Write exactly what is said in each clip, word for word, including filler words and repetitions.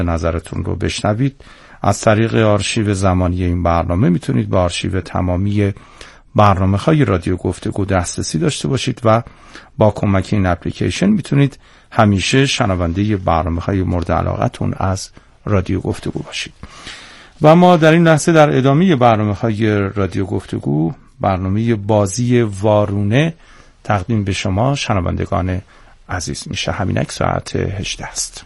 نظرتون رو بشنوید. از طریق آرشیو زمانی این برنامه میتونید به آرشیو تمامی برنامه‌های رادیو گفتگو دسترسی داشته باشید و با کمک این اپلیکیشن میتونید همیشه شنونده برنامه‌های مورد علاقتون از رادیو گفتگو باشید. و ما در این لحظه در ادامه برنامه‌های رادیو گفتگو برنامه بازی وارونه تقدیم به شما شنوندگان عزیز میشه. همینک ساعت هجده است.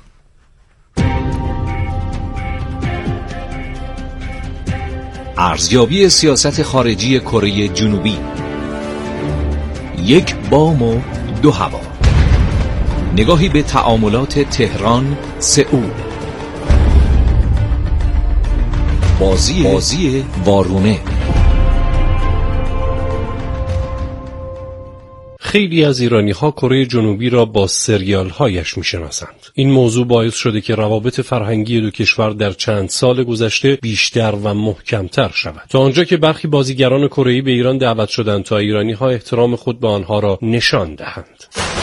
ارزیابی سیاست خارجی کره جنوبی. یک بام و دو هوا. نگاهی به تعاملات تهران سئول. بازی بازی وارونه. خیلی از ایرانی‌ها کره جنوبی را با سریال‌هایش می‌شناسند. این موضوع باعث شده که روابط فرهنگی دو کشور در چند سال گذشته بیشتر و محکم‌تر شود. تا آنجا که برخی بازیگران کره‌ای به ایران دعوت شدند تا ایرانی‌ها احترام خود به آنها را نشان دهند.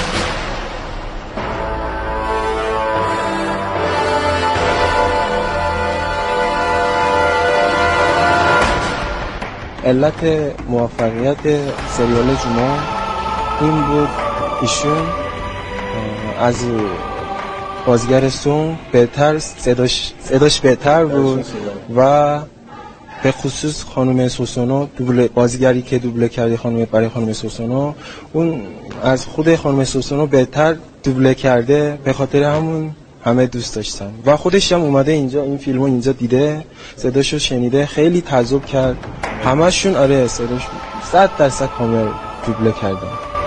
علت موفقیت سریال جمعه این بود ایشون از بازیگر سون بهتر صداش صداش بهتر بود و به خصوص خانم سوسونو دوبله بازیگری که دوبله کرده خانم برای خانم سوسونو اون از خود خانم سوسونو بهتر دوبله کرده، به خاطر همون همه دوست داشتن و خودش هم اومده اینجا این فیلمو اینجا دیده، صداشو شنیده، خیلی تعجب کرد. همشون آره صداش صد درصد کامل دوبله کردن.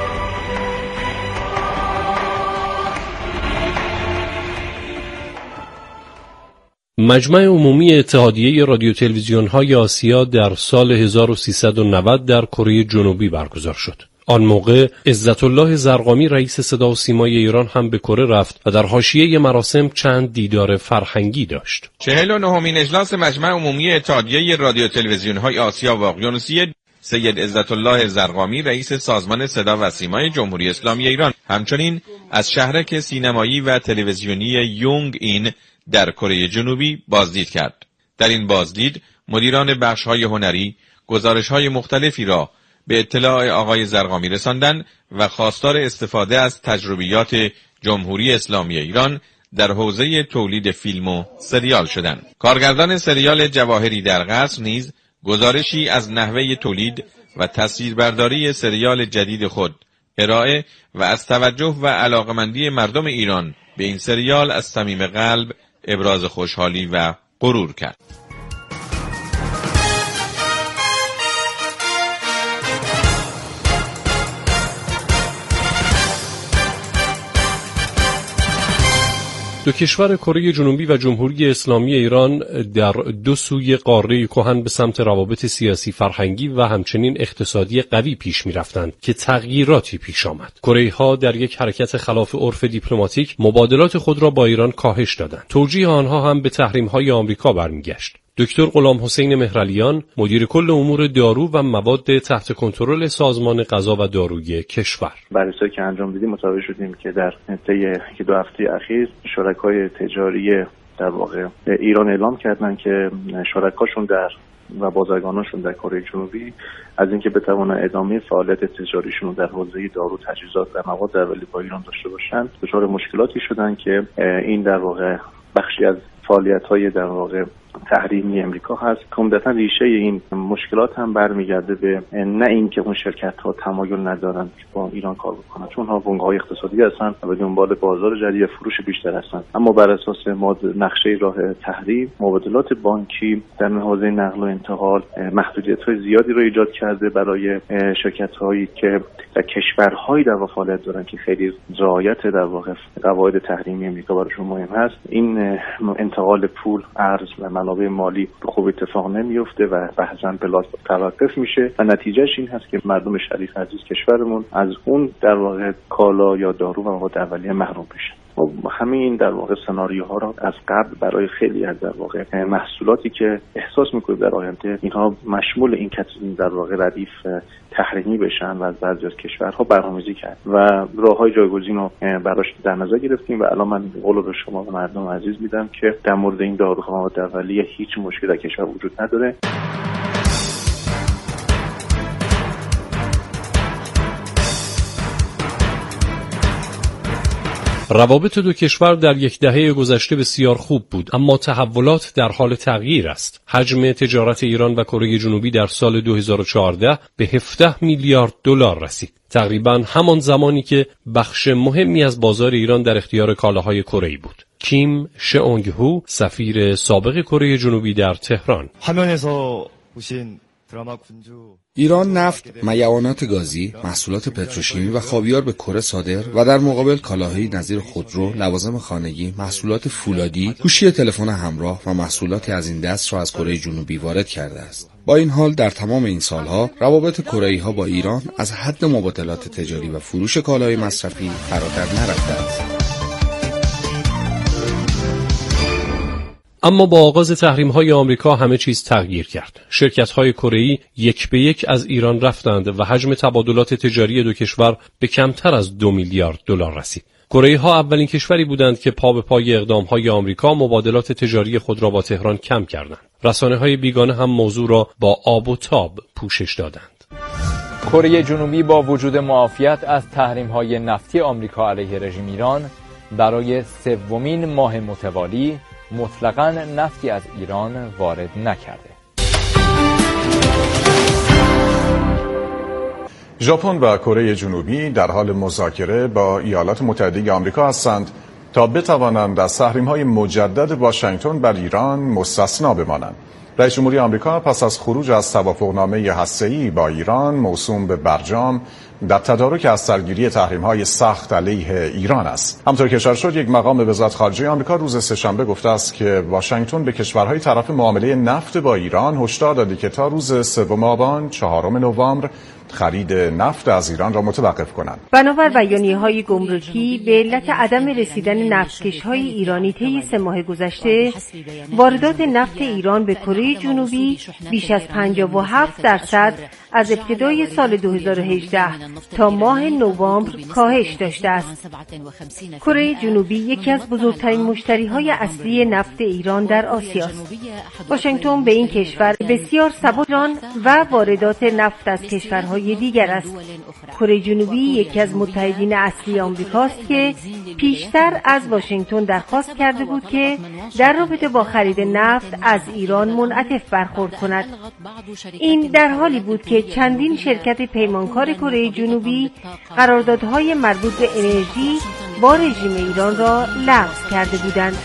مجمع عمومی اتحادیه رادیو تلویزیون های آسیا در سال هزار و سیصد و نود در کره جنوبی برگزار شد. آن موقع عزت الله زرقامی رئیس صدا و سیمای ایران هم به کره رفت و در حاشیه مراسم چند دیدار فرهنگی داشت. چهل و نهمین اجلاس مجمع عمومی اتحادیه رادیو تلویزیون های آسیا و اقیانوسیه سید عزت الله زرقامی رئیس سازمان صدا و سیمای جمهوری اسلامی ایران همچنین از شهرک سینمایی و تلویزیونی یونگ این در کره جنوبی بازدید کرد. در این بازدید مدیران بخش‌های هنری گزارش‌های مختلفی را به اطلاع آقای زرقامی رساندند و خواستار استفاده از تجربیات جمهوری اسلامی ایران در حوزه تولید فیلم و سریال شدند. کارگردان سریال جواهری در قصر نیز گزارشی از نحوه تولید و تصویربرداری سریال جدید خود ارائه و از توجه و علاقمندی مردم ایران به این سریال از صمیم قلب ابراز خوشحالی و غرور کرد. دو کشور کره جنوبی و جمهوری اسلامی ایران در دو سوی قاره کهن به سمت روابط سیاسی فرهنگی و همچنین اقتصادی قوی پیش می‌رفتند که تغییراتی پیش آمد. کره‌ها در یک حرکت خلاف عرف دیپلماتیک مبادلات خود را با ایران کاهش دادند. توجیه آنها هم به تحریم‌های آمریکا برمیگشت. دکتر غلام حسین مهرعلیان مدیر کل امور دارو و مواد تحت کنترل سازمان غذا و دارویی کشور: بررسی که انجام دیدیم متوجه شدیم که در طی یک دو هفته اخیر شرکای تجاری در واقع ایران اعلام کردن که شرکاشون در و بازرگاناشون در کره جنوبی از اینکه بتوانند ادامه فعالیت تجاریشون در حوزه دارو، تجهیزات و مواد اولیه با ایران داشته باشند، دچار مشکلاتی شدن که این در واقع بخشی از فعالیت‌های در واقع تحریمی امریکا هست. عمدتاً ریشه این مشکلات هم برمیگرده به نه اینکه اون شرکت‌ها تمایل ندارن که با ایران کار بکنن، چون ها بنگاه‌های اقتصادی هستن و به دنبال بازار جدید فروش بیشتر هستن، اما بر اساس ماد نقشه راه تحریم مبادلات بانکی در حوزه نقل و انتقال محدودیت‌های زیادی رو ایجاد کرده برای شرکت‌هایی که در کشورهای در واقع فعالیت دارن که خیلی رعایت در واقع قواعد تحریمی امریکا براشون مهم هست. این انتقال پول، ارز و منابع مالی به خوب اتفاق نمیفته و بحثاً بلاک توقف میشه و نتیجهش این هست که مردم شریف عزیز کشورمون از اون در واقع کالا یا دارو و مواد اولیه محروم میشن. همه این در واقع سناریوها را از قبل برای خیلی از در واقع محصولاتی که احساس میکنیم در آینده اینها مشمول این در واقع ردیف تحریمی بشن و از بعضی از کشورها برنامه‌ریزی کرد و راههای جایگزین رو براش در نظر گرفتیم و الان من قول به شما و مردم عزیز میدم که در مورد این داروهای مواد اولیه هیچ مشکلی در کشور وجود نداره. روابط دو کشور در یک دهه گذشته بسیار خوب بود، اما تحولات در حال تغییر است. حجم تجارت ایران و کره جنوبی در سال دو هزار و چهارده به هفده میلیارد دلار رسید. تقریباً همان زمانی که بخش مهمی از بازار ایران در اختیار کالاهای کره‌ای بود. کیم شئونگ هو، سفیر سابق کره جنوبی در تهران: ایران نفت، میعانات گازی، محصولات پتروشیمی و خاویار به کره صادر و در مقابل کالاهایی نظیر خودرو، لوازم خانگی، محصولات فولادی، گوشی تلفن همراه و محصولاتی از این دست را از کره جنوبی وارد کرده است. با این حال در تمام این سالها روابط کره‌ای‌ها با ایران از حد مبادلات تجاری و فروش کالاهای مصرفی فراتر نرفته است. اما با آغاز تحریم‌های آمریکا همه چیز تغییر کرد. شرکت‌های کره‌ای یک به یک از ایران رفتند و حجم تبادلات تجاری دو کشور به کمتر از دو میلیارد دلار رسید. کره‌ای‌ها اولین کشوری بودند که پا به پای اقدام‌های آمریکا مبادلات تجاری خود را با تهران کم کردند. رسانه‌های بیگانه هم موضوع را با آب و تاب پوشش دادند. کره جنوبی با وجود معافیت از تحریم‌های نفتی آمریکا علیه رژیم ایران برای سومین ماه متوالی مطلقاً نفتی از ایران وارد نکرده. ژاپن و کره جنوبی در حال مذاکره با ایالات متحده آمریکا هستند تا بتوانند از تحریم‌های مجدد واشنگتن بر ایران مستثنا بمانند. رئیس جمهوری آمریکا پس از خروج از توافقنامه هسته‌ای با ایران موسوم به برجام در تدارک از سرگیری تحریم‌های سخت علیه ایران است. همطور که اشاره شد، یک مقام وزارت خارجه آمریکا روز سه‌شنبه گفته است که واشنگتن به کشورهای طرف معامله نفت با ایران هشدار داده که تا روز سوم آبان چهارم نوامبر خرید نفت از ایران را متوقف کنند. بنابر بیانیه‌های گمرکی به علت عدم رسیدن نفتکش‌های ایرانی طی سه ماه گذشته، واردات نفت ایران به کره جنوبی بیش از پنجاه و هفت درصد از ابتدای سال دو هزار و هجده تا ماه نوامبر کاهش داشته است. کره جنوبی یکی از بزرگترین مشتری‌های اصلی نفت ایران در آسیا است. واشنگتن به این کشور بسیار سبک و واردات نفت از کشورهای دیگر است. کره جنوبی یکی از متحدین اصلی آمریکاست که پیشتر از واشنگتن درخواست کرده بود که در رابطه با خرید نفت از ایران منعطف برخورد کند. این در حالی بود که چندین شرکت پیمانکار کره جنوبی قراردادهای مربوط به انرژی با رژیم ایران را لغو کرده بودند.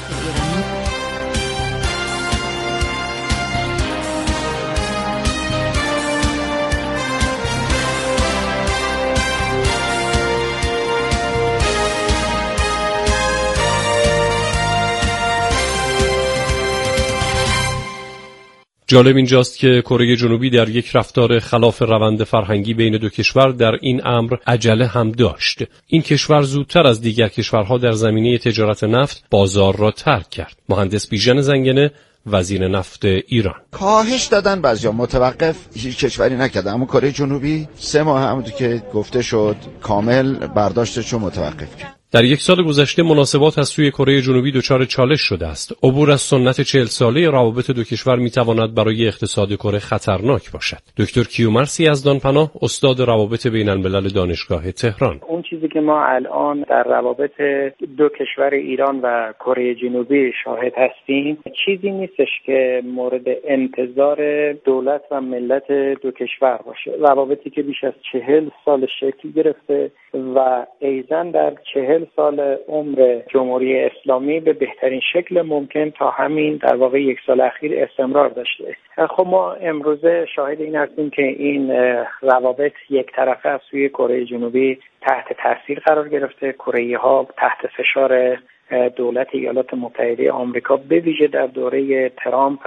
جالب اینجاست که کره جنوبی در یک رفتار خلاف روند فرهنگی بین دو کشور در این امر عجله هم داشت. این کشور زودتر از دیگر کشورها در زمینه تجارت نفت بازار را ترک کرد. مهندس بیژن زنگنه، وزیر نفت ایران: کاهش دادن بعضیا، متوقف هیچ کشوری نکرده، اما کره جنوبی سه ماه همونطور که گفته شد کامل برداشتش رو متوقف کرد. در یک سال گذشته مناسبات از سوی کره جنوبی دچار چالش شده است. عبور از سنت چهل ساله روابط دو کشور میتواند برای اقتصاد کره خطرناک باشد. دکتر کیومرث یزدانپناه، استاد روابط بین الملل دانشگاه تهران: اون چیزی که ما الان در روابط دو کشور ایران و کره جنوبی شاهد هستیم چیزی نیستش که مورد انتظار دولت و ملت دو کشور باشه. روابطی که بیش از چهل سال شکل گرفته و ایزن در چهل سال عمر جمهوری اسلامی به بهترین شکل ممکن تا همین در واقع یک سال اخیر استمرار داشته. خب ما امروزه شاهد این هستیم که این روابط یک طرفه از سوی کره جنوبی تحت تاثیر قرار گرفته. کره‌ای‌ها تحت فشار دولت ایالات متحده آمریکا به ویژه در دوره ترامپ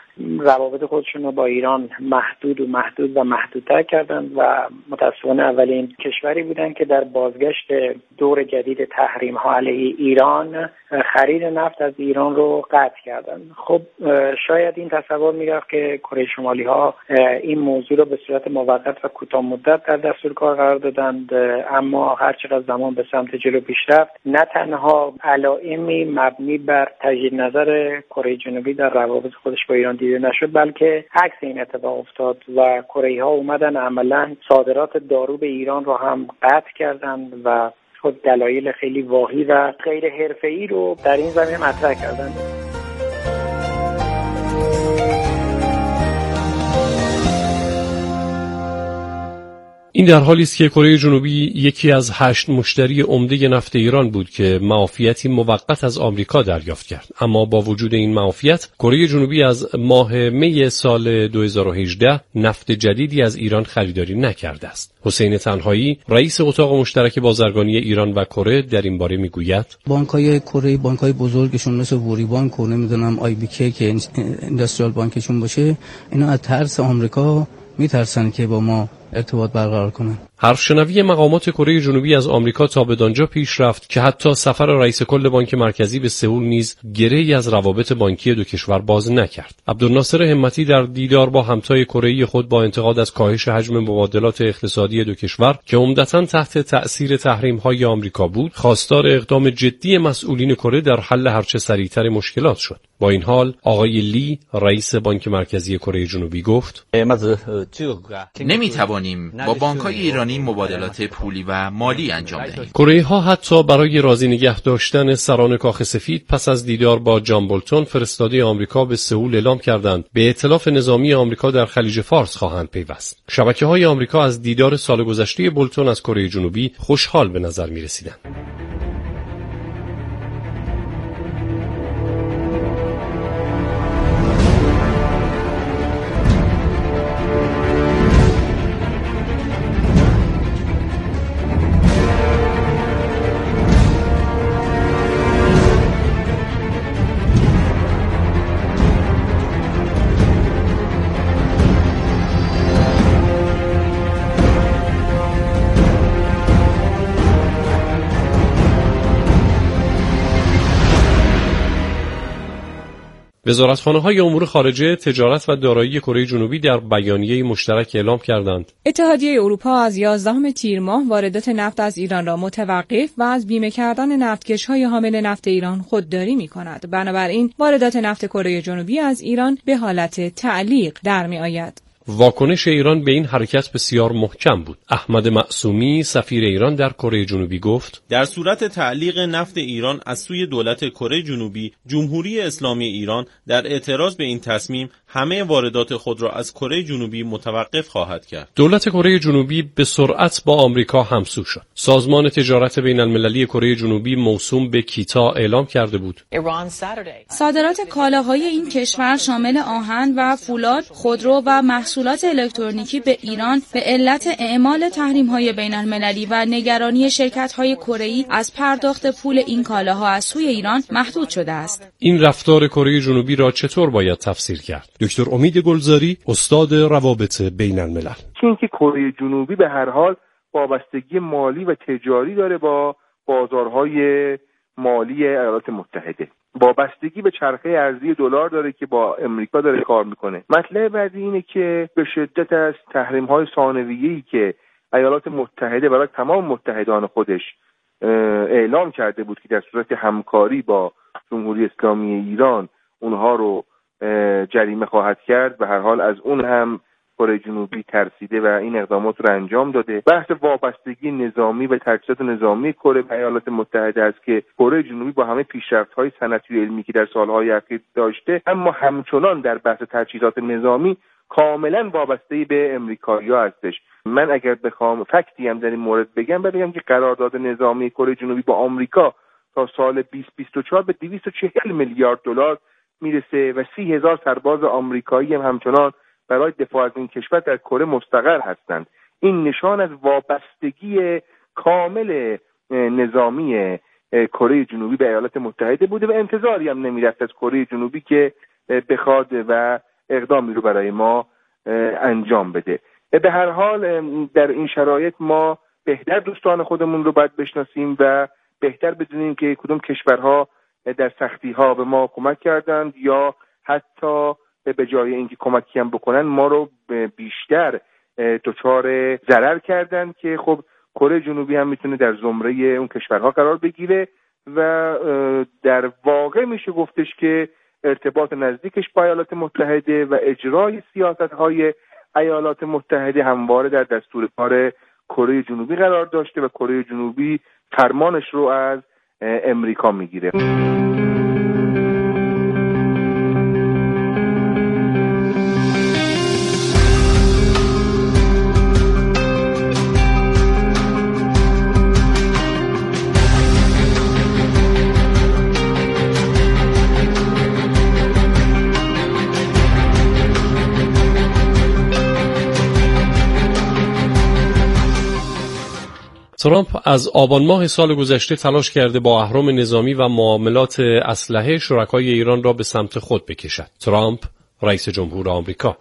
روابط خودشون رو با ایران محدود و محدود و محدودتر کردند و متاسفانه اولین کشوری بودند که در بازگشت دور جدید تحریم ها علیه ایران خرید نفت از ایران رو قطع کردند. خب شاید این تصور میگرفت که کره شمالی ها این موضوع رو به صورت موقت و کوتاه مدت در دستور کار قرار دادند، اما هر چقدر زمان به سمت جلو پیش رفت نه تنها علائمی مبنی بر تجدید نظر کره جنوبی در روابط خودش با ایران دیده نشد، بلکه عکس این اتفاق افتاد و کره ها اومدن عملا صادرات دارو به ایران رو هم قطع کردند و خود دلایل خیلی واهی و غیر حرفه‌ای رو در این زمینه مطرح کردند. این در حالی است که کره جنوبی یکی از هشت مشتری عمده نفت ایران بود که معافیتی موقت از آمریکا دریافت کرد، اما با وجود این معافیت کره جنوبی از ماه می سال دو هزار و هجده نفت جدیدی از ایران خریداری نکرده است. حسین تنهایی رئیس اتاق مشترک بازرگانی ایران و کره در این باره میگوید بانک‌های کره بانک‌های بزرگشون مثل ووری بانک و نمیدونم آی بی کی که اندستریال بانکشون باشه، اینا از ترس آمریکا میترسن که با ما ارتباط برقرار کنن. حرفشنوی مقامات کره جنوبی از آمریکا تا به دانجا پیش رفت که حتی سفر رئیس کل بانک مرکزی به سئول نیز گره‌ای از روابط بانکی دو کشور باز نکرد. عبدالناصر همتی در دیدار با همتای کره‌ای خود با انتقاد از کاهش حجم مبادلات اقتصادی دو کشور که عمدتاً تحت تأثیر تحریم‌های آمریکا بود، خواستار اقدام جدی مسئولین کره در حل هرچه سریعتر مشکلات شد. با این حال آقای لی رئیس بانک مرکزی کره جنوبی گفت نمی‌توانیم با بانک‌های ایرانی مبادلات پولی و مالی انجام دهیم. کره‌ها حتی برای راضی نگه داشتن سران کاخ سفید پس از دیدار با جان بولتون فرستاده آمریکا به سئول اعلام کردند به ائتلاف نظامی آمریکا در خلیج فارس خواهند پیوست. شبکه‌های آمریکا از دیدار سال گذشته بولتون از کره جنوبی خوشحال به نظر می‌رسیدند. وزارتخانه‌های امور خارجه، تجارت و دارایی کره جنوبی در بیانیه مشترک اعلام کردند اتحادیه اروپا از یازدهم تیر ماه واردات نفت از ایران را متوقف و از بیمه کردن نفتکش‌های حامل نفت ایران خودداری می‌کند. بنابراین واردات نفت کره جنوبی از ایران به حالت تعلیق در می‌آید. واکنش ایران به این حرکت بسیار محکم بود. احمد معصومی سفیر ایران در کره جنوبی گفت در صورت تعلیق نفت ایران از سوی دولت کره جنوبی، جمهوری اسلامی ایران در اعتراض به این تصمیم همه واردات خود را از کره جنوبی متوقف خواهد کرد. دولت کره جنوبی به سرعت با آمریکا همسو شد. سازمان تجارت بین المللی کره جنوبی موسوم به کیتا اعلام کرده بود صادرات کالاهای این کشور شامل آهن و فولاد، خودرو و محصولات الکترونیکی به ایران به علت اعمال تحریم‌های بین المللی و نگرانی شرکت‌های کره‌ای از پرداخت پول این کالاها از سوی ایران محدود شده است. این رفتار کره جنوبی را چطور باید تفسیر کرد؟ دکتر امید گلزاری، استاد روابط بین الملل. اینکه کره جنوبی به هر حال وابستگی مالی و تجاری داره با بازارهای مالی ایالات متحده، وابستگی به چرخه ارزی دلار داره که با امریکا داره کار میکنه. مطلب بعدی اینه که به شدت از تحریم‌های ثانویه‌ای که ایالات متحده برای تمام متحدان خودش اعلام کرده بود که در صورت همکاری با جمهوری اسلامی ایران اونها رو جریمه خواهد کرد، به هر حال از اون هم کره جنوبی ترسیده و این اقدامات رو انجام داده. بحث وابستگی نظامی و تجهیزات نظامی کره به ایالات متحده است که کره جنوبی با همه پیشرفت‌های صنعتی و علمی که در سالهای اخیر داشته، اما همچنان در بحث تجهیزات نظامی کاملا وابسته به امریکایی‌ها هستش. من اگر بخوام فکتی هم در این مورد بگم بگم که قرارداد نظامی کره جنوبی با آمریکا تا سال بیست بیست و چهار به دویست و چهل میلیارد دلار میرسه و سی هزار سرباز آمریکایی هم همچنان برای دفاع از این کشور در کره مستقر هستند. این نشان از وابستگی کامل نظامی کره جنوبی به ایالات متحده بوده و انتظاری هم نمیرفت از کره جنوبی که بخواد و اقدامی رو برای ما انجام بده. به هر حال در این شرایط ما بهتر دوستان خودمون رو باید بشناسیم و بهتر بدونیم که کدوم کشورها در سختی ها به ما کمک کردند یا حتی به جای اینکه کمکی هم بکنن ما رو بیشتر دچار ضرر کردن که خب کره جنوبی هم میتونه در زمره اون کشورها قرار بگیره و در واقع میشه گفتش که ارتباط نزدیکش با ایالات متحده و اجرای سیاست‌های ایالات متحده همواره در دستور کار کره جنوبی قرار داشته و کره جنوبی فرمانش رو از امریکا میگیره. ترامپ از آبان ماه سال گذشته تلاش کرده با اهرم نظامی و معاملات اسلحه شرکای ایران را به سمت خود بکشد. ترامپ، رئیس جمهور آمریکا.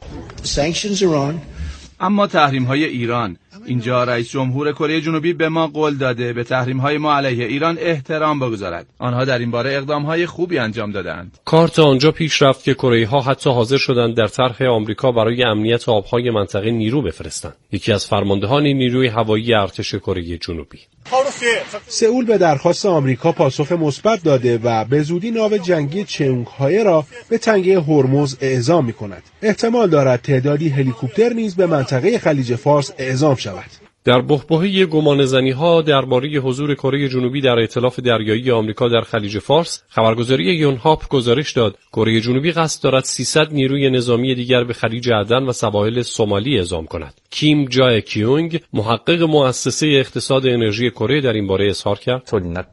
اما تحریم‌های ایران، اینجا رئیس جمهور کره جنوبی به ما قول داده به تحریم‌های ما علیه ایران احترام بگذارد. آنها در این باره اقدام‌های خوبی انجام دادند. کار تا آنجا پیش رفت که کره‌ها حتی حاضر شدند در طرح آمریکا برای امنیت آب‌های منطقه نیرو بفرستند. یکی از فرماندهان نیروی هوایی ارتش کره جنوبی. سئول به درخواست آمریکا پاسخ مثبت داده و به زودی ناو جنگی چونگ‌های را به تنگه هرمز اعزام می‌کند. احتمال دارد تعدادی هلیکوپتر نیز به منطقه خلیج فارس اعزام شود. در بحبوحه گمانه‌زنی‌ها درباره حضور کره جنوبی در ائتلاف دریایی آمریکا در خلیج فارس، خبرگزاری یونهاپ گزارش داد کره جنوبی قصد دارد سیصد نیروی نظامی دیگر به خلیج عدن و سواحل سومالی اعزام کند. کیم جای کیونگ، محقق مؤسسه اقتصاد انرژی کره، در این باره اظهار کرد: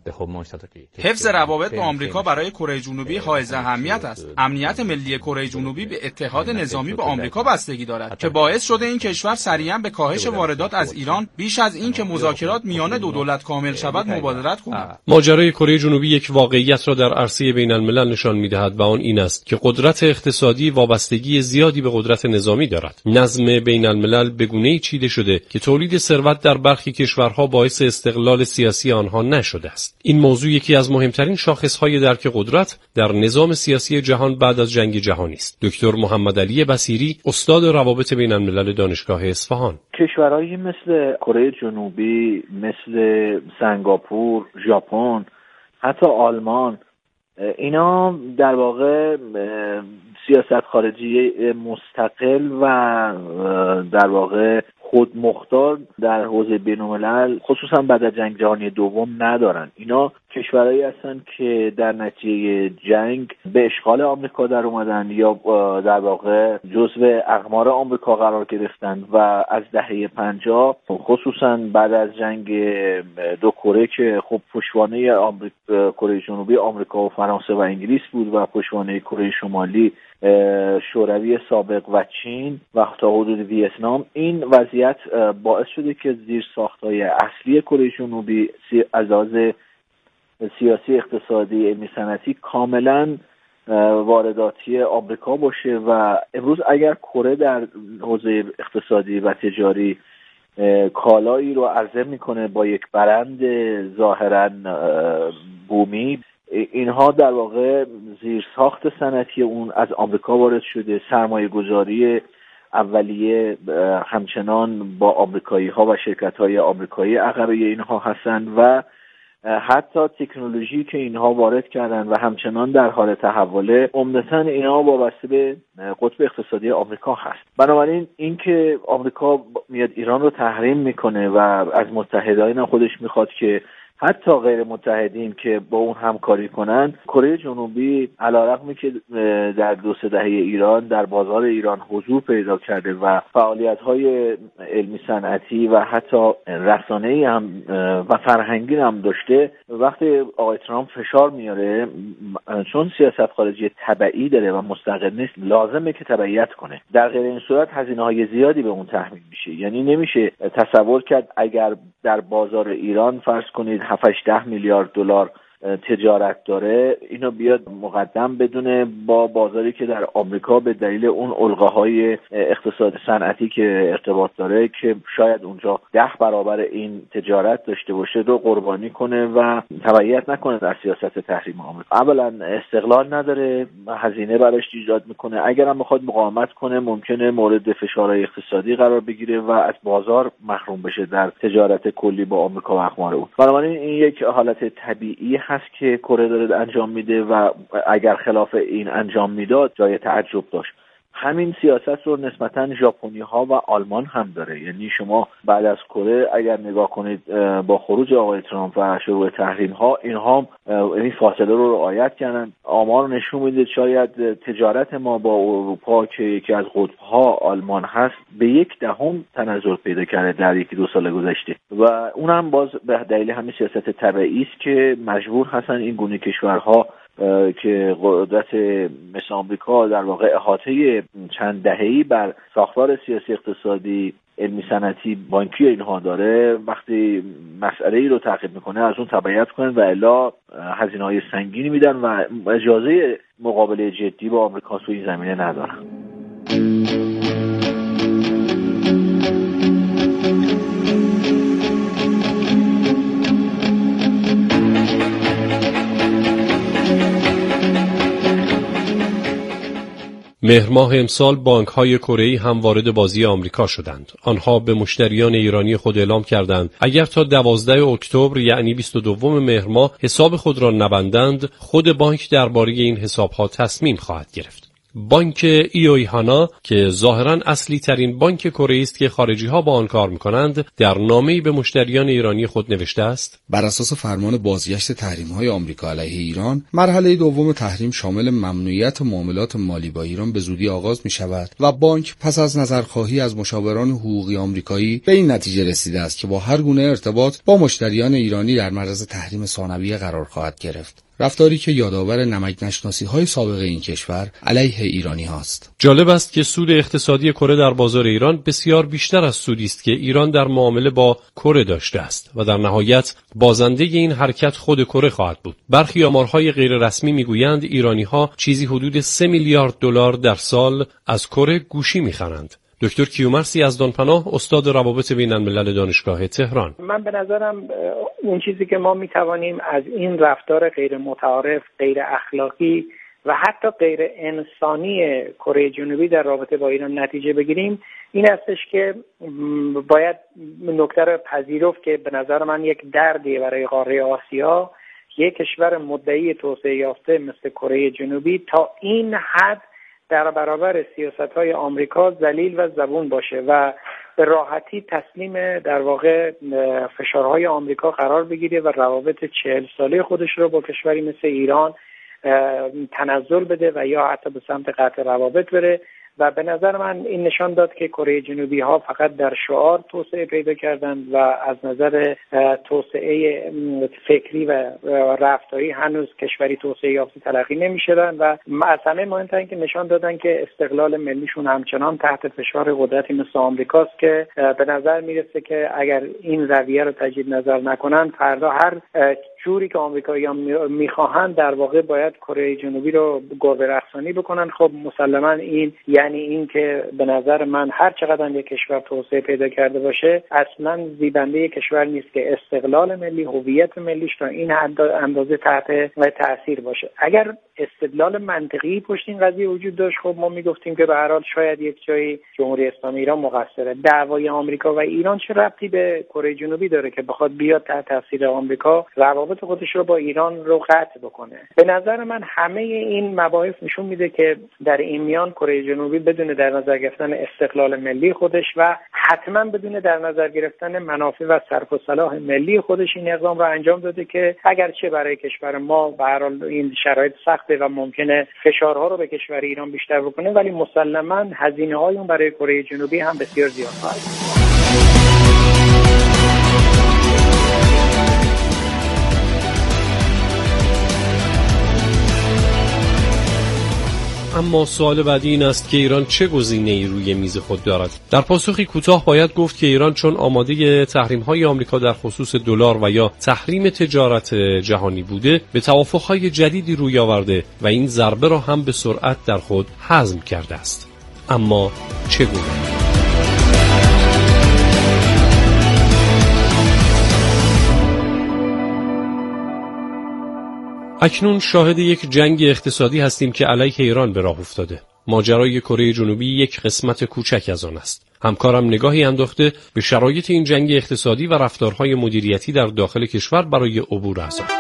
حفظ روابط با آمریکا برای کره جنوبی حائز اهمیت است. امنیت ملی کره جنوبی به اتحاد نظامی با آمریکا بستگی دارد که باعث شده این کشور سریعا به کاهش واردات از ایران بیش از این که مذاکرات میان دو دولت کامل شود مبادرت کند. ماجرای کره جنوبی یک واقعیت را در عرصه بین الملل نشان می‌دهد و آن این است که قدرت اقتصادی وابستگی زیادی به قدرت نظامی دارد. نظم بین الملل به گونه‌ای چیده شده که تولید ثروت در برخی کشورها باعث استقلال سیاسی آنها نشده است. این موضوع یکی از مهمترین شاخص‌های درک قدرت در نظام سیاسی جهان بعد از جنگ جهانی است. دکتر محمد علی بصیری، استاد روابط بین الملل دانشگاه اصفهان: کشورهایی مثل کره جنوبی، مثل سنگاپور، ژاپن، حتی آلمان، اینا در واقع سیاست خارجی مستقل و در واقع خودمختار در حوزه بین‌الملل خصوصا بعد از جنگ جهانی دوم ندارن. اینا کشورهایی هستن که در نتیجه جنگ به اشغال آمریکا در اومدن یا در واقع جزو اقمار آمریکا قرار گرفتن و از دهه پنجاه خصوصا بعد از جنگ دو کره که خب پشتوانه آمریکا، کره جنوبی آمریکا و فرانسه و انگلیس بود و پشتوانه کره شمالی شوروی سابق و چین و تا حدود ویتنام، این وضعیت باعث شده که زیر ساخت‌های اصلی کره جنوبی از لحاظ سیاسی، اقتصادی، علمی صنعتی کاملا وارداتی آمریکا باشه و امروز اگر کره در حوزه اقتصادی و تجاری کالایی رو عرضه میکنه با یک برند ظاهرا بومی، اینها در واقع زیرساخت صنعتی اون از آمریکا وارد شده، سرمایه گذاری اولیه همچنان با آمریکایی ها و شرکت های آمریکایی عقبه اینها هستند و حتی تکنولوژی که اینها وارد کردن و همچنان در حال تحوله، عمدتاً اینها وابسته به قطب اقتصادی آمریکا هست. بنابراین اینکه آمریکا میاد ایران رو تحریم میکنه و از متحدین خودش میخواد که حتی غیر متحدین که با اون همکاری کنن، کره جنوبی علیرغمی که در دو سه دهه ایران در بازار ایران حضور پیدا کرده و فعالیت‌های علمی صنعتی و حتی رسانه‌ای هم و فرهنگی هم داشته، وقتی آقای ترامپ فشار میاره چون سیاست خارجی تبعی داره و مستقل نیست، لازمه که تبعیت کنه. در غیر این صورت هزینه‌های زیادی به اون تحمیل میشه. یعنی نمیشه تصور کرد اگر در بازار ایران فرض کنید هفت ده میلیارد دلار تجارت داره اینو بیاد مقدم بدونه با بازاری که در آمریکا به دلیل اون الگوهای اقتصاد صنعتی که ارتباط داره که شاید اونجا ده برابر این تجارت داشته باشه رو قربانی کنه و تبعیت نکنه در سیاست تحریم آمریکا. اولا استقلال نداره، هزینه براش ایجاد میکنه، اگر هم بخواد مقاومت کنه ممکنه مورد فشارهای اقتصادی قرار بگیره و از بازار محروم بشه در تجارت کلی با آمریکا و اقوام اون. بنابراین این یک حالت طبیعی هست که کره داره انجام میده و اگر خلاف این انجام میداد جای تعجب داشت. همین سیاست رو نسبتاً ژاپنی ها و آلمان هم داره. یعنی شما بعد از کره اگر نگاه کنید با خروج آقای ترامپ و شروع تحریم ها اینها این فاصله رو رعایت کردن. آمار نشون میده شاید تجارت ما با اروپا که یکی از قطب‌ها آلمان هست به یک دهم تنزل پیدا کرده در یکی دو سال گذشته و اونم باز به دلیل همین سیاست تبعیضی است که مجبور هستن این گونه کشورها که قدرت مثل آمریکا در واقع احاطه چند دهه‌ای بر ساختار سیاسی اقتصادی علمی صنعتی بانکی اینها داره وقتی مسئله ای رو تعقیب میکنه از اون تبعیت کنن و الا هزینه‌های سنگینی میدن و اجازه مقابله جدی با آمریکا توی این زمینه ندارن. مهر ماه امسال بانک‌های کره‌ای هم وارد بازی آمریکا شدند. آنها به مشتریان ایرانی خود اعلام کردند اگر تا دوازدهم اکتبر یعنی بیست و دوم مهر ماه حساب خود را نبندند، خود بانک درباره این حساب‌ها تصمیم خواهد گرفت. بانک ایویهانا که ظاهراً اصلی ترین بانک کره است که خارجی ها با آن کار می‌کنند، در نامه‌ای به مشتریان ایرانی خود نوشته است: بر اساس فرمان بازگشت تحریم‌های آمریکا علیه ایران، مرحله دوم تحریم شامل ممنوعیت معاملات مالی با ایران به زودی آغاز می‌شود و بانک پس از نظرخواهی از مشاوران حقوقی آمریکایی به این نتیجه رسیده است که با هر گونه ارتباط با مشتریان ایرانی در معرض تحریم ثانویه قرار خواهد گرفت. رفتاری که یادآور نمک نشناسی‌های سابق این کشور علیه ایرانی هاست. جالب است که سود اقتصادی کره در بازار ایران بسیار بیشتر از سودی است که ایران در معامله با کره داشته است و در نهایت بازنده این حرکت خود کره خواهد بود. برخی آمارهای غیر رسمی میگویند ایرانی‌ها چیزی حدود سه میلیارد دلار در سال از کره گوشی می‌خرند. دکتر کیومرث یزدانپناه، استاد روابط بین الملل دانشگاه تهران: من به نظرم اون چیزی که ما میتوانیم از این رفتار غیر متعارف، غیر اخلاقی و حتی غیر انسانی کره جنوبی در رابطه با ایران نتیجه بگیریم این هستش که باید نکته رو پذیرفت که به نظر من یک دردی برای قاره آسیا یک کشور مدعی توسعه یافته مثل کره جنوبی تا این حد در برابر سیاست‌های آمریکا ذلیل و زبون باشه و به راحتی تسلیم در واقع فشارهای آمریکا قرار بگیره و روابط چهل ساله خودش رو با کشوری مثل ایران تنزل بده و یا حتی به سمت قطع روابط بره. و به نظر من این نشان داد که کره جنوبی ها فقط در شعار توسعه پیدا کردند و از نظر توسعه فکری و رفتاری هنوز کشوری توسعه یافته تلقی نمی‌شدن و از همه مهمتر این که نشان دادن که استقلال ملیشون همچنان تحت فشار قدرتی مثل آمریکاست که به نظر میرسه که اگر این رویه رو تجدید نظر نکنن فردا هر جوری که آمریکایی‌ها میخواهند در واقع باید کره جنوبی رو گربه رقصانی بکنن. خب مسلما این یعنی این که به نظر من هر چقدر یک کشور توسعه پیدا کرده باشه اصلا زیبنده یک کشور نیست که استقلال ملی، هویت ملیش تا این اندازه تحت تاثیر باشه. اگر استدلال منطقی پشت این قضیه وجود داشت خب ما میگفتیم که به هر حال شاید یک جایی جمهوری اسلامی ایران مقصره. دعوای آمریکا و ایران چه ربطی به کره جنوبی داره که بخواد بیاد تحت تاثیر آمریکا روابط خودش رو با ایران رو قطع بکنه؟ به نظر من همه این مباحث نشون میده که در این میان کره جنوبی بدون در نظر گرفتن استقلال ملی خودش و حتما بدون در نظر گرفتن منافع و صرف و صلاح ملی خودش این اقدام رو انجام داده که اگرچه برای کشور ما به هر حال این شرایط سخته و ممکنه فشارها رو به کشور ایران بیشتر بکنه ولی مسلما هزینه‌های اون برای کره جنوبی هم بسیار زیاد خواهد بود. اما سوال بعدی این است که ایران چه گزینه‌ای روی میز خود دارد؟ در پاسخی کوتاه باید گفت که ایران چون آماده تحریم‌های آمریکا در خصوص دلار و یا تحریم تجارت جهانی بوده، به توافق‌های جدیدی روی آورده و این ضربه را هم به سرعت در خود هضم کرده است. اما چگونه؟ اکنون شاهد یک جنگ اقتصادی هستیم که علیه ایران به راه افتاده. ماجرای کره جنوبی یک قسمت کوچک از آن است. همکارم نگاهی انداخته به شرایط این جنگ اقتصادی و رفتارهای مدیریتی در داخل کشور برای عبور از آن.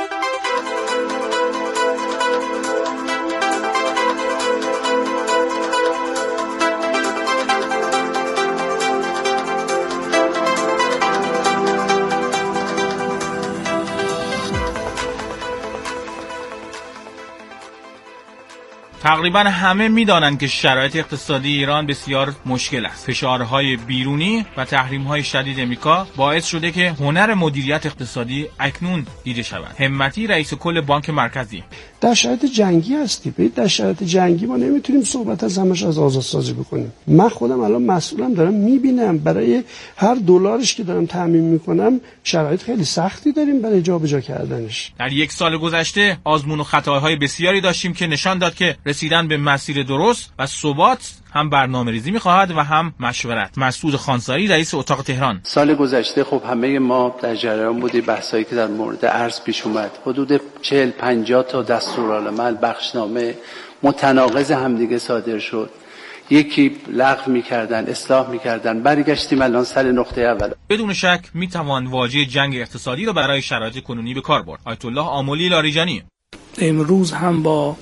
تقریبا همه میدانند که شرایط اقتصادی ایران بسیار مشکل است. فشارهای بیرونی و تحریم‌های شدید آمریکا باعث شده که هنر مدیریت اقتصادی اکنون دیده شود. همتی رئیس کل بانک مرکزی: در شرایط جنگی هستی. ببین در شرایط جنگی ما نمیتونیم صحبت از همش از آزادسازی بکنیم. من خودم الان مسئولم، دارم میبینم برای هر دلارش که دارم تامین میکنم شرایط خیلی سختی داریم برای جابجا کردنش. در یک سال گذشته آزمون و خطاهای بسیاری داشتیم که نشان داد که رسیدن به مسیر درست و ثبات هم برنامه‌ریزی می‌خواهد و هم مشورت. مسعود خانساری رئیس اتاق تهران: سال گذشته خب همه ما در جریان بودیم بحثایی که در مورد ارز پیش اومد. حدود چهل پنجاه تا دستورالعمل بخشنامه متناقض همدیگه صادر شد. یکی لغو می‌کردن، اصلاح می‌کردن، برگشتیم الان سر نقطه اول. بدون شک می‌توان واژه جنگ اقتصادی را برای شرایط کنونی به کار برد. آیت الله آملی لاریجانی: امروز هم با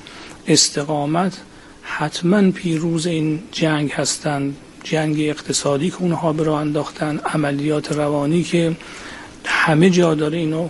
استقامت حتما پیروز این جنگ هستند. جنگ اقتصادی که اونها به راه انداختن، عملیات روانی که همه جا داره اینو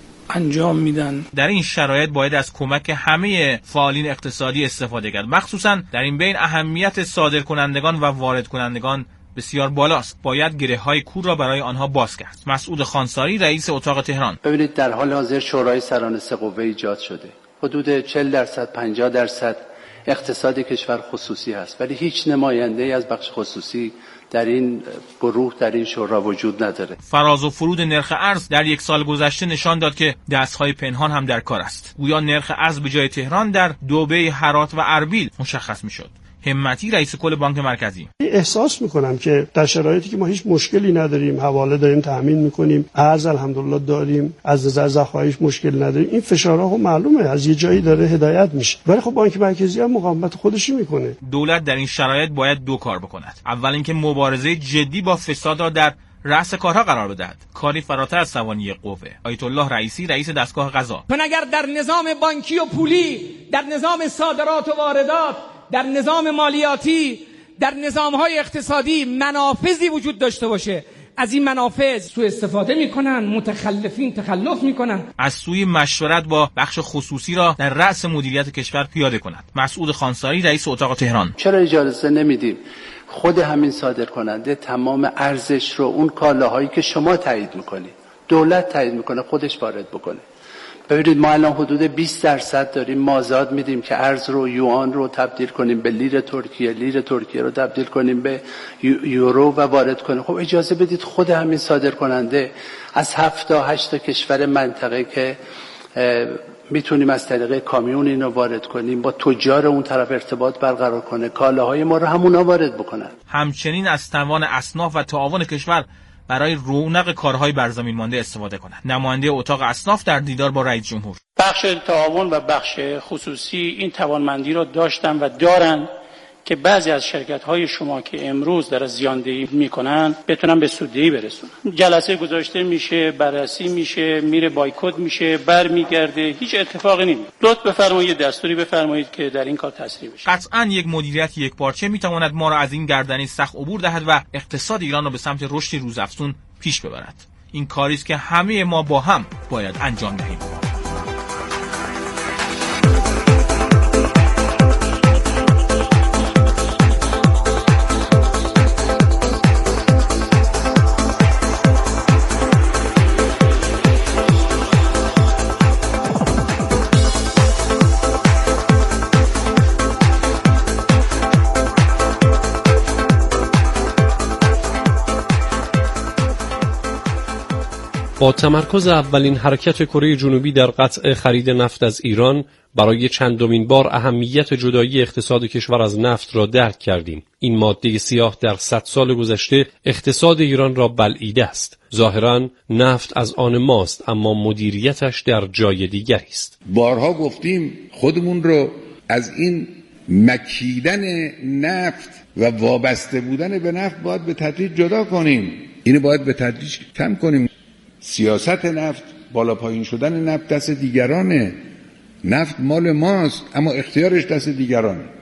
انجام میدن. در این شرایط باید از کمک همه فعالین اقتصادی استفاده کرد. مخصوصا در این بین اهمیت صادرکنندگان و وارد کنندگان بسیار بالاست. باید گره‌های کور را برای آنها باز کرد. مسعود خانساری رئیس اتاق تهران: ببینید در حال حاضر شورای سران سه قوه ایجاد شده. حدود چهل درصد پنجاه درصد اقتصاد کشور خصوصی هست، ولی هیچ نماینده ای از بخش خصوصی در این گروه در این شورا وجود نداره. فراز و فرود نرخ ارز در یک سال گذشته نشان داد که دستهای پنهان هم در کار است. گویا نرخ ارز به جای تهران در دبی، هرات و اربیل مشخص میشد. همتی رئیس کل بانک مرکزی: احساس میکنم که در شرایطی که ما هیچ مشکلی نداریم، حواله داریم تامین میکنیم، ارز الحمدلله داریم، از نظر ذخایر مشکل نداریم، این فشارها خب معلومه از یه جایی داره هدایت میشه، ولی خب بانک مرکزی هم مقاومت خودشی میکنه. دولت در این شرایط باید دو کار بکند. اول اینکه مبارزه جدی با فساد را در رأس کارها قرار بدهد، کاری فراتر از توانی قوه. آیت الله رئیسی رئیس دستگاه قضا: چون اگر در نظام بانکی و پولی، در نظام صادرات و واردات، در نظام مالیاتی، در نظام‌های اقتصادی منافذی وجود داشته باشه، از این منافذ سوء استفاده میکنن، متخلفین تخلف میکنن. از سوی مشورت با بخش خصوصی را در رأس مدیریت کشور پیاده کند. مسعود خانساری رئیس اتاق تهران: چرا اجازه نمیدیم خود همین صادر کننده تمام ارزش رو اون کالاهایی که شما تایید میکنید، دولت تایید میکنه، خودش وارد بکنه؟ ببینید ما الان حدود بیست درصد داریم مازاد میدیم که ارز رو، یوان رو تبدیل کنیم به لیر ترکیه، لیر ترکیه رو تبدیل کنیم به یورو و وارد کنیم. خب اجازه بدید خود همین صادر کننده از هفت تا هشت تا کشور منطقه که میتونیم از طریق کامیون اینو وارد کنیم، با تجار اون طرف ارتباط برقرار کنه، کالاهای ما رو همونا وارد بکنن. همچنین از توان اصناف و تعاون کشور برای رونق کارهای برزمین مانده استفاده کنند. نماینده اتاق اصناف در دیدار با رئیس جمهور: بخش تعاون و بخش خصوصی این توانمندی را داشتن و دارن که بعضی از شرکت‌های شما که امروز در زیاندهی میکنن بتونن به سوددهی برسونن. جلسه گذاشته میشه، بررسی میشه، میره بایکوت میشه، برمیگرده، هیچ اتفاقی نمیفته. لطف بفرمایید دستوری بفرمایید که در این کار تسریع بشه. قطعاً یک مدیریت یکپارچه میتواند ما را از این گردنی سخت عبور دهد و اقتصاد ایران را به سمت رشد روزافزون پیش ببرد. این کاری است که همه ما با هم باید انجام دهیم. با تمرکز اولین حرکت کره جنوبی در قطع خرید نفت از ایران، برای چندمین بار اهمیت جدایی اقتصاد کشور از نفت را درک کردیم. این ماده سیاه در صد سال گذشته اقتصاد ایران را بلعیده است. ظاهراً نفت از آن ماست، اما مدیریتش در جای دیگری است. بارها گفتیم خودمون رو از این مکیدن نفت و وابسته بودن به نفت باید به تدریج جدا کنیم. اینو باید به تدریج کم کنیم. سیاست نفت، بالا پایین شدن نفت دست دیگرانه. نفت مال ماست اما اختیارش دست دیگرانه.